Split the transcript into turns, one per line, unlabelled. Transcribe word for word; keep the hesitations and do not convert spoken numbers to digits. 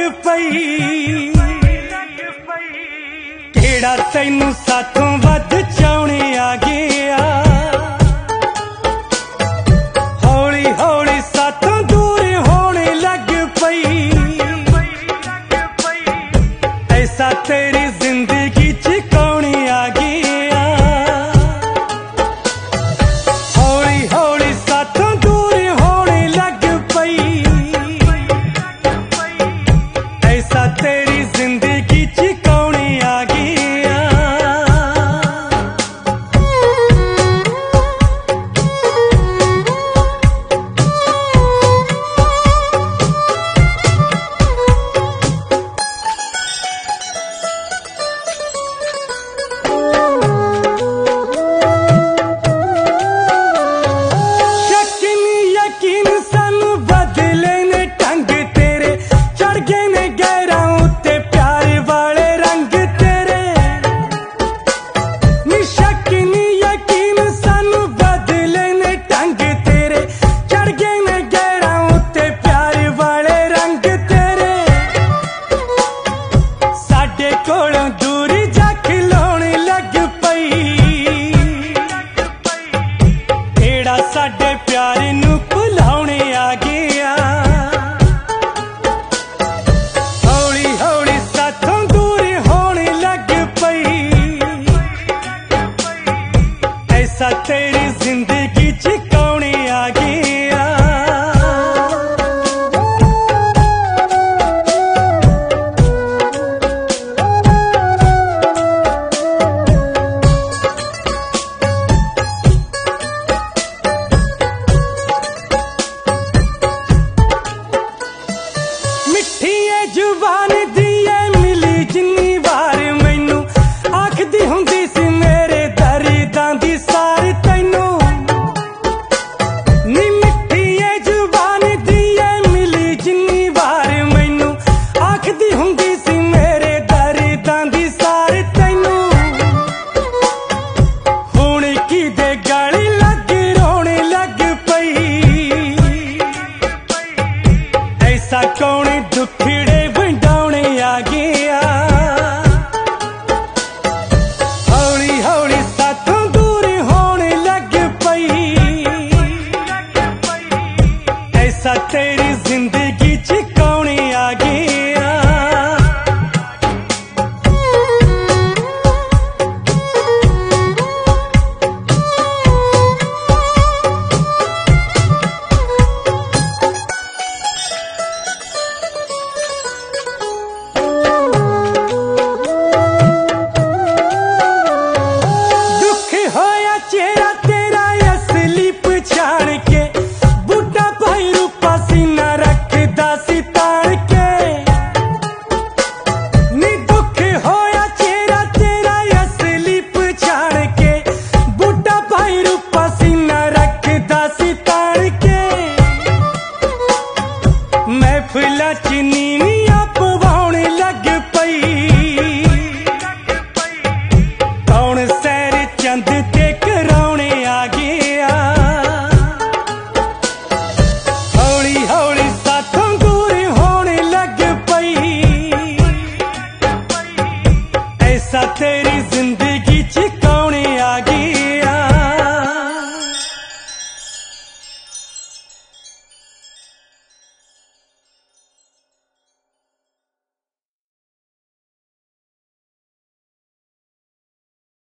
पई केड़ा तैनू साथों वध चाउणे आ गया। हौली हौली साथों दूर होने लग पई ऐसा तेरी जिंदगी च कौन आ गया। हौली हौली साथों दूर होने लग पई ऐसा तेरी जिंदगी च कौन आ गया। साडे प्यार नू भुलाउने आ गया। हौली हौली साथों दूर होने लग पई ऐसा तेरी जिंदगी च कौन आ गया। जुबान दिए मिली जिन्नी बार मैनू आखदी हुंदी सी मेरे दर्दां दी सार तैनू नी मिठी जुबान दिए मिली जिन्नी बार मैनू आखदी हुंदी सी मेरे दर्दां दी सार तैनू हुण की दे गली लग रोने लग पई ऐसा कौन दुखड़े आ गया। हौली हौली साथों दूर होने लग पई ऐसा तेरी जिंदगी च कौन आ गया। चेहरा तेरा असली पछाण के बुढ़ा भाई रूपा सीना रखदा सी ताण के नी दुख होया चेहरा तेरा असली पछाण के बुढ़ा भाई रूपा सीना रखदा सी ताण के महफिला च नीवियां पवाउण लग पई कौन सैर चंद ते कराउने आ गया। हौली हौली साथों दूर होने लग पई ऐसा तेरी जिंदगी